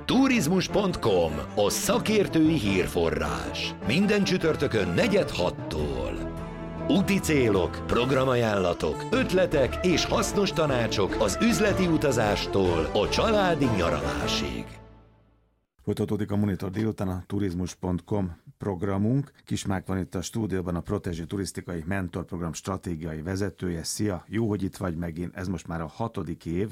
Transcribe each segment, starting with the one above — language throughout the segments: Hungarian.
Turizmus.com, a szakértői hírforrás. Minden csütörtökön 4-6-tól. Úti célok, programajánlatok, ötletek és hasznos tanácsok az üzleti utazástól a családi nyaralásig. Folytatódik a Monitor délután a Turizmus.com programunk. Kismák van itt a stúdióban, a Protégé turisztikai mentorprogram stratégiai vezetője. Szia, jó, hogy itt vagy megint. Ez most már a 6. év.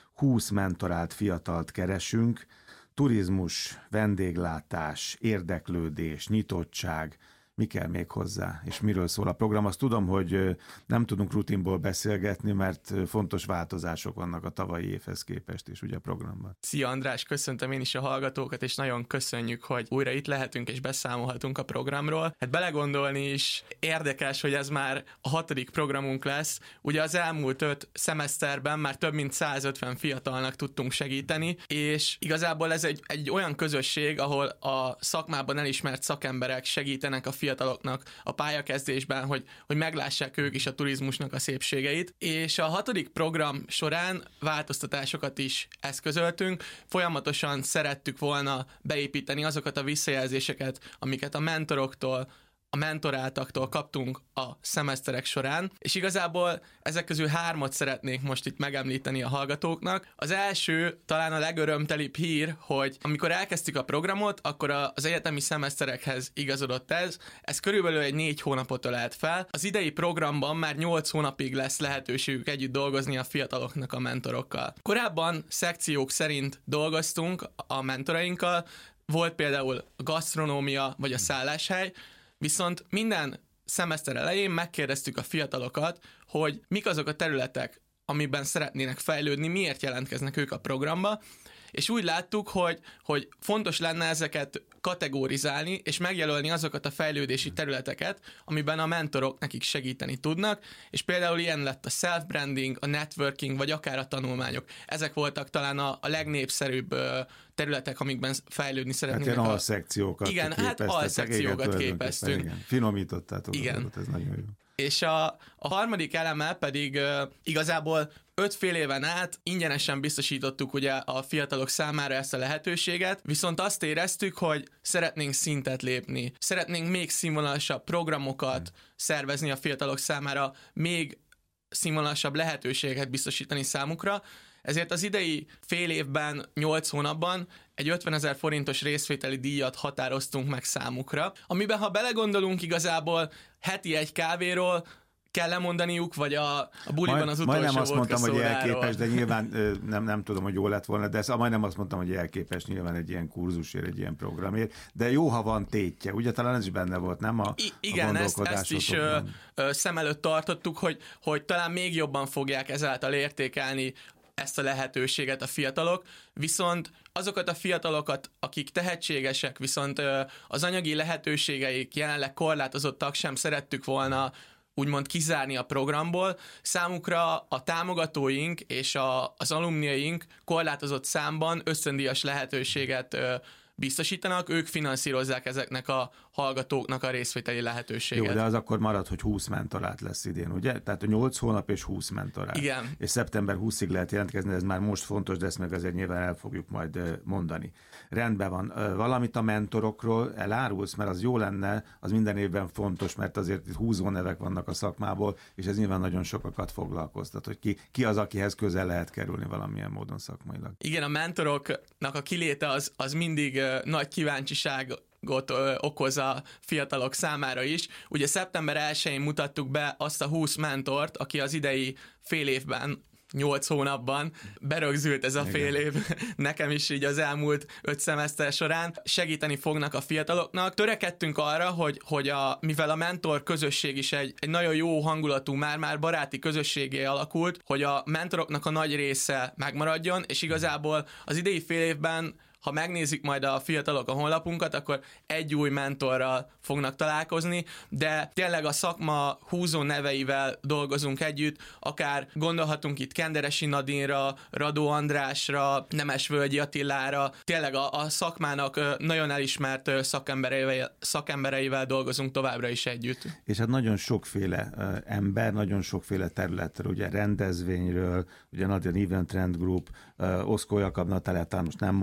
20 mentorált fiatalt keresünk. Turizmus, vendéglátás, érdeklődés, nyitottság, mi kell még hozzá, és miről szól a program. Azt tudom, hogy nem tudunk rutinból beszélgetni, mert fontos változások vannak a tavalyi évhez képest is ugye a programban. Szia András, köszöntöm én is a hallgatókat, és nagyon köszönjük, hogy újra itt lehetünk és beszámolhatunk a programról. Hát belegondolni is érdekes, hogy ez már a 6. programunk lesz. Ugye az elmúlt 5 szemeszterben már több mint 150 fiatalnak tudtunk segíteni, és igazából ez egy olyan közösség, ahol a szakmában elismert szakemberek segítenek a fiataloknak a pályakezdésben, hogy meglássák ők is a turizmusnak a szépségeit, és a 6. program során változtatásokat is eszközöltünk. Folyamatosan szerettük volna beépíteni azokat a visszajelzéseket, amiket a mentoroktól, a mentoráltaktól kaptunk a szemeszterek során, és igazából ezek közül 3 szeretnék most itt megemlíteni a hallgatóknak. Az első, talán a legörömtelibb hír, hogy amikor elkezdtük a programot, akkor az egyetemi szemeszterekhez igazodott ez körülbelül egy 4 hónapot ölelt fel. Az idei programban már 8 hónapig lesz lehetőségük együtt dolgozni a fiataloknak a mentorokkal. Korábban szekciók szerint dolgoztunk a mentorainkkal, volt például a gasztronómia vagy a szálláshely, viszont minden szemeszter elején megkérdeztük a fiatalokat, hogy mik azok a területek, amiben szeretnének fejlődni, miért jelentkeznek ők a programba, és úgy láttuk, hogy fontos lenne ezeket kategorizálni, és megjelölni azokat a fejlődési területeket, amiben a mentorok nekik segíteni tudnak, és például ilyen lett a self-branding, a networking, vagy akár a tanulmányok. Ezek voltak talán a legnépszerűbb területek, amikben fejlődni szeretnének. Hát ilyen alszekciókat képeztek. Igen, hát alszekciókat képeztünk. Igen. Finomítottátok. Igen. Ez nagyon jó. És a harmadik eleme pedig igazából 5 fél éven át ingyenesen biztosítottuk ugye a fiatalok számára ezt a lehetőséget, viszont azt éreztük, hogy szeretnénk szintet lépni, szeretnénk még színvonalasabb programokat szervezni a fiatalok számára, még színvonalasabb lehetőséget biztosítani számukra, ezért az idei fél évben, 8 hónapban egy 50 000 forintos részvételi díjat határoztunk meg számukra, amiben, ha belegondolunk, igazából heti egy kávéról kell lemondaniuk, vagy a buliban az utolsó majdnem azt mondtam, hogy szóráról. elképes, de nyilván nem tudom, hogy jó lett volna, de majdnem azt mondtam, hogy elképes nyilván egy ilyen kurzusért, egy ilyen programért, de jó, ha van tétje. Ugye talán ez is benne volt, nem Igen, ezt is szem előtt tartottuk, hogy talán még jobban fogják ezáltal értékelni ezt a lehetőséget a fiatalok, viszont azokat a fiatalokat, akik tehetségesek, viszont az anyagi lehetőségeik jelenleg korlátozottak, sem szerettük volna úgymond kizárni a programból. Számukra a támogatóink és az alumniaink korlátozott számban ösztöndíjas lehetőséget biztosítanak, ők finanszírozzák ezeknek a hallgatóknak a részvételi lehetőséget. Jó, de az akkor marad, hogy 20 mentorát lesz idén, ugye? Tehát 8 hónap és 20 mentorát. Igen. És szeptember 20-ig lehet jelentkezni, ez már most fontos, de ezt meg azért nyilván el fogjuk majd mondani. Rendben van. Valamit a mentorokról elárulsz, mert az jó lenne, az minden évben fontos, mert azért itt húzó nevek vannak a szakmából, és ez nyilván nagyon sokakat foglalkoztat, hogy ki az, akihez közel lehet kerülni valamilyen módon szakmailag. Igen, a mentoroknak a kiléte az mindig nagy kíváncsiságot okoz a fiatalok számára is. Ugye szeptember 1-én mutattuk be azt a 20 mentort, aki az idei fél évben, 8 hónapban berögzült ez a fél év, nekem is így az elmúlt 5 szemeszter során segíteni fognak a fiataloknak. Törekedtünk arra, hogy mivel a mentor közösség is egy nagyon jó hangulatú, már baráti közösségé alakult, hogy a mentoroknak a nagy része megmaradjon, és igazából az idei fél évben, ha megnézik majd a fiatalok a honlapunkat, akkor egy új mentorral fognak találkozni, de tényleg a szakma húzó neveivel dolgozunk együtt, akár gondolhatunk itt Kenderesi Nadinra, Radó Andrásra, Nemesvölgyi Attilára, tényleg a szakmának nagyon elismert szakembereivel dolgozunk továbbra is együtt. És hát nagyon sokféle ember, nagyon sokféle területről, ugye rendezvényről, ugye Nadia Event Trend Group, Oszkó Jakab Natáliát most nem mondtad éppen,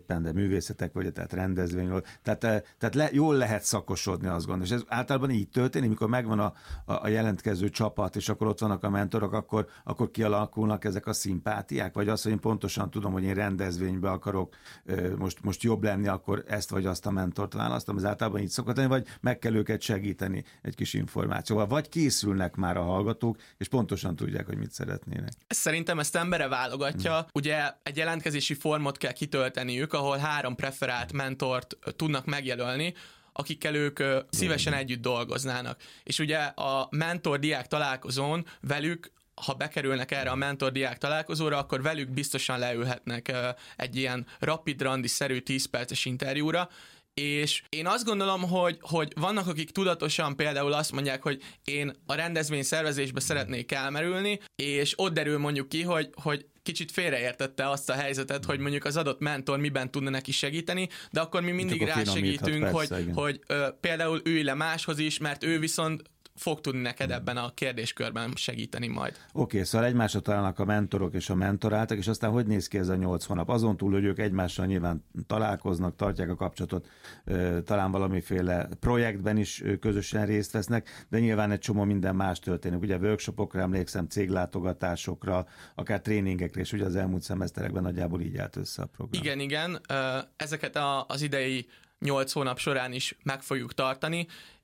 éppen, de művészetek vagy, tehát rendezvényről. Tehát jól lehet szakosodni, azt gondolom. És ez általában így történik, mikor megvan a jelentkező csapat, és akkor ott vannak a mentorok, akkor kialakulnak ezek a szimpátiák, vagy az, hogy én pontosan tudom, hogy én rendezvénybe akarok most jobb lenni, akkor ezt vagy azt a mentort választom. Ez általában így szokott lenni, vagy meg kell őket segíteni egy kis információval. Vagy készülnek már a hallgatók, és pontosan tudják, hogy mit szeretnének. Szerintem ezt embere válogatja. Ugye egy jelentkezési formot kell kitölteniük, ahol 3 preferált mentort tudnak megjelölni, akikkel ők szívesen együtt dolgoznának. És ugye a mentor-diák találkozón velük, ha bekerülnek erre a mentor-diák találkozóra, akkor velük biztosan leülhetnek egy ilyen rapid randi-szerű 10 perces interjúra, és én azt gondolom, hogy vannak, akik tudatosan például azt mondják, hogy én a rendezvény szervezésbe szeretnék elmerülni, és ott derül mondjuk ki, hogy kicsit félreértette azt a helyzetet, hogy mondjuk az adott mentor miben tudna neki segíteni, de akkor mi mindig rásegítünk, hogy például ülj le máshoz is, mert ő viszont fog tudni neked ebben a kérdéskörben segíteni majd. Oké, szóval egymásra találnak a mentorok és a mentoráltak, és aztán hogy néz ki ez a 8 hónap? Azon túl, hogy ők egymással nyilván találkoznak, tartják a kapcsolatot, talán valamiféle projektben is közösen részt vesznek, de nyilván egy csomó minden más történik. Ugye workshopokra emlékszem, céglátogatásokra, akár tréningekre, és ugye az elmúlt szemeszterekben nagyjából így állt össze a program. Igen. Ezeket az idei 8 hónap során is meg fogjuk tartani,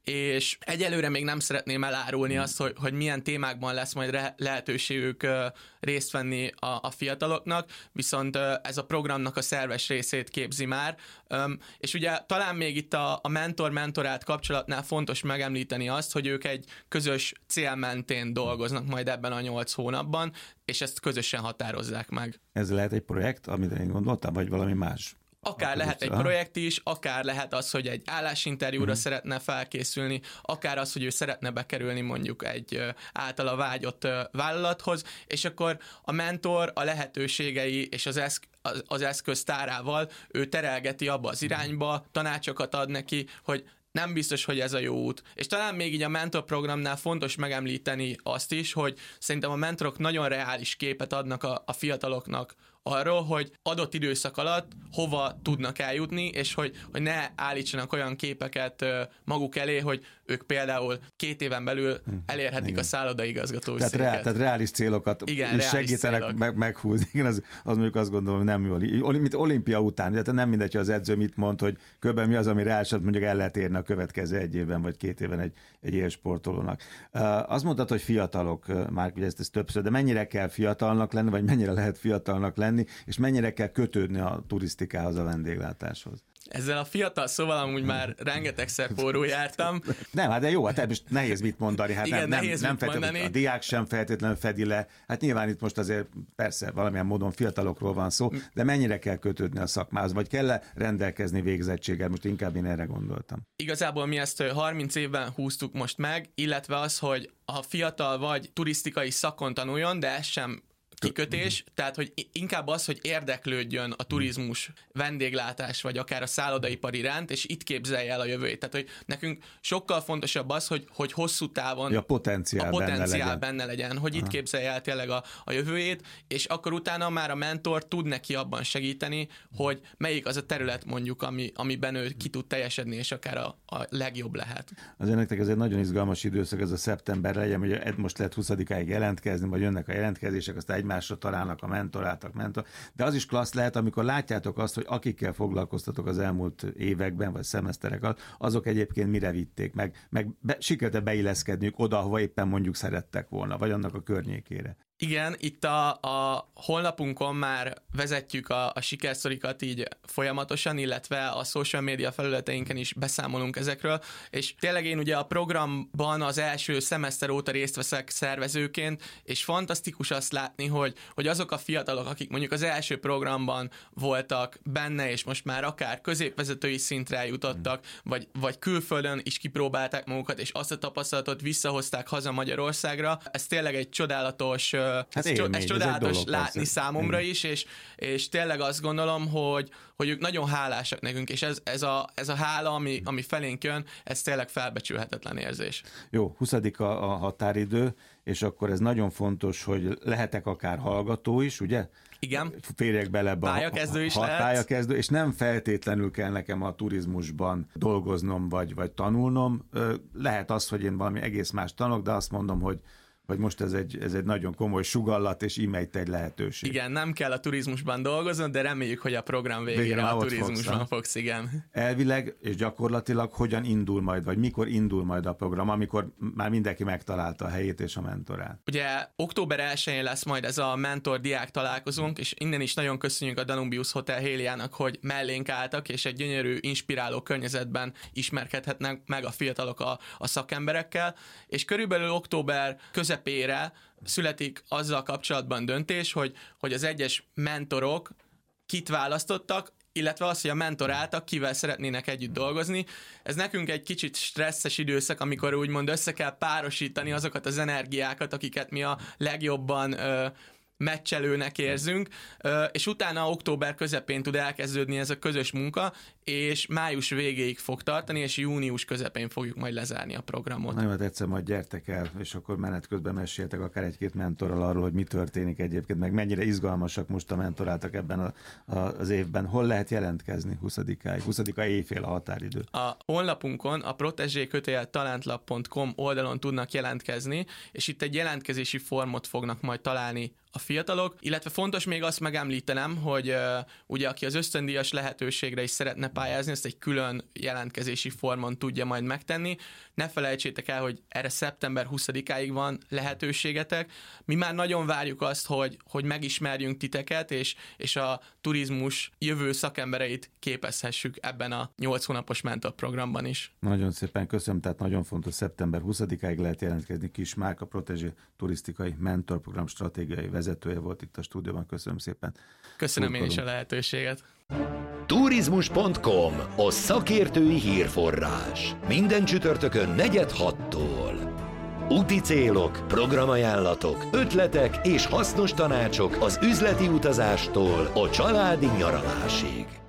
és egyelőre még nem szeretném elárulni azt, hogy milyen témákban lesz majd lehetőségük részt venni a fiataloknak, viszont ez a programnak a szerves részét képzi már. És ugye talán még itt a mentor-mentorált kapcsolatnál fontos megemlíteni azt, hogy ők egy közös cél mentén dolgoznak majd ebben a 8 hónapban, és ezt közösen határozzák meg. Ez lehet egy projekt, amit én gondoltam, vagy valami más? Akár lehet egy projekt is, akár lehet az, hogy egy állásinterjúra szeretne felkészülni, akár az, hogy ő szeretne bekerülni mondjuk egy általa vágyott vállalathoz, és akkor a mentor a lehetőségei és az eszköztárával ő terelgeti abba az irányba, tanácsokat ad neki, hogy nem biztos, hogy ez a jó út. És talán még így a mentorprogramnál fontos megemlíteni azt is, hogy szerintem a mentorok nagyon reális képet adnak a fiataloknak arról, hogy adott időszak alatt hova tudnak eljutni, és hogy ne állítsanak olyan képeket maguk elé, hogy ők például 2 éven belül elérhetik a szállodaigazgatói széket. Tehát reális célokat segítenek meghúzni. Igen, az mondjuk azt gondolom, hogy nem jó. Mint olimpia után, tehát nem mindegy, hogy az edző mit mond, hogy körülbelül mi az, ami reálisat mondjuk el lehet érni a következő 1 évben vagy 2 évben egy élsportolónak. Azt mondtad, hogy fiatalok, már ugye ezt többször, de mennyire kell fiatalnak lenni, vagy mennyire lehet fiatalnak lenni, és mennyire kell kötődni a turisztikához, a vendéglátáshoz? Ezzel a fiatal szóval amúgy már rengetegszer pórul jártam. Nem, hát de jó, hát most nehéz mit mondani. Hát igen, nem feltétlenül, a diák sem feltétlenül fedi le. Hát nyilván itt most azért persze valamilyen módon fiatalokról van szó, de mennyire kell kötődni a szakmához, vagy kell rendelkezni végzettséggel? Most inkább én erre gondoltam. Igazából mi ezt 30 évben húztuk most meg, illetve az, hogy a fiatal vagy turisztikai szakon tanuljon, de ez sem kikötés, tehát hogy inkább az, hogy érdeklődjön a turizmus, vendéglátás, vagy akár a szállodaipar iránt, és itt képzelje el a jövőjét. Tehát, hogy nekünk sokkal fontosabb az, hogy hosszú távon a potenciál benne legyen, hogy itt képzelje el tényleg a jövőjét, és akkor utána már a mentor tud neki abban segíteni, hogy melyik az a terület mondjuk, amiben ő ki tud teljesedni, és akár a legjobb lehet. Azért nektek ez egy nagyon izgalmas időszak, ez a szeptember legyen, hogy most lehet 20-áig jelentkezni, vagy jönnek a jelentkezések, aztán egymásra találnak a mentor. De az is klassz lehet, amikor látjátok azt, hogy akikkel foglalkoztatok az elmúlt években, vagy szemeszterek alatt, azok egyébként mire vitték, meg sikerült beilleszkedniük oda, ahova éppen mondjuk szerettek volna, vagy annak a környékére. Igen, itt a honlapunkon már vezetjük a sikersztorikat így folyamatosan, illetve a social media felületeinken is beszámolunk ezekről, és tényleg én ugye a programban az első szemeszter óta részt veszek szervezőként, és fantasztikus azt látni, hogy azok a fiatalok, akik mondjuk az első programban voltak benne, és most már akár középvezetői szintre jutottak, vagy külföldön is kipróbálták magukat, és azt a tapasztalatot visszahozták haza Magyarországra. Ez tényleg egy csodálatos ez csodálatos látni persze. Számomra is, és tényleg azt gondolom, hogy ők nagyon hálásak nekünk, és ez a hála, ami felénk jön, ez tényleg felbecsülhetetlen érzés. Jó, 20. a határidő, és akkor ez nagyon fontos, hogy lehetek akár hallgató is, ugye? Igen. Férjek bele pályakezdő is lehet. Pályakezdő, és nem feltétlenül kell nekem a turizmusban dolgoznom, vagy tanulnom. Lehet az, hogy én valami egész más tanulok, de azt mondom, hogy most ez egy nagyon komoly sugallat, és íme egy lehetőség. Igen, nem kell a turizmusban dolgoznod, de reméljük, hogy a program végére a turizmusban fogsz, igen. Elvileg és gyakorlatilag hogyan indul majd, vagy mikor indul majd a program, amikor már mindenki megtalálta a helyét és a mentorát? Ugye október 1-én lesz majd ez a mentor-diák találkozónk, és innen is nagyon köszönjük a Danubius Hotel Héliának, hogy mellénk álltak, és egy gyönyörű, inspiráló környezetben ismerkedhetnek meg a fiatalok a szakemberekkel, és körülbelül október közepére születik azzal kapcsolatban döntés, hogy az egyes mentorok kit választottak, illetve az, hogy a mentoráltak kivel szeretnének együtt dolgozni. Ez nekünk egy kicsit stresszes időszak, amikor úgymond össze kell párosítani azokat az energiákat, akiket mi a legjobban meccselőnek érzünk, és utána október közepén tud elkezdődni ez a közös munka, és május végéig fog tartani, és június közepén fogjuk majd lezárni a programot. Nagyon egyszer majd gyertek el, és akkor menet közben meséltek akár egy-két mentorral arról, hogy mi történik egyébként, meg mennyire izgalmasak most a mentoráltak ebben az évben. Hol lehet jelentkezni 20-áig? 20-a éjfél a határidő. A honlapunkon, a protégé-talentlab.com oldalon tudnak jelentkezni, és itt egy jelentkezési formot fognak majd találni a fiatalok, illetve fontos még azt megemlítenem, hogy ugye aki az ösztöndíjas lehetőségre is szeretne pályázni, ezt egy külön jelentkezési formon tudja majd megtenni. Ne felejtsétek el, hogy erre szeptember 20-áig van lehetőségetek. Mi már nagyon várjuk azt, hogy megismerjünk titeket, és a turizmus jövő szakembereit képezhessük ebben a 8 hónapos mentorprogramban is. Nagyon szépen köszönöm, tehát nagyon fontos, szeptember 20-áig lehet jelentkezni. Kis Márk, a Protégé turisztikai mentorprogram stratégiai vezetője volt itt a stúdióban. Köszönöm szépen. Köszönöm én is a lehetőséget. Turizmus.com, a szakértői hírforrás. Minden csütörtökön 4-6-tól. Úti célok, programajánlatok, ötletek és hasznos tanácsok az üzleti utazástól a családi nyaralásig.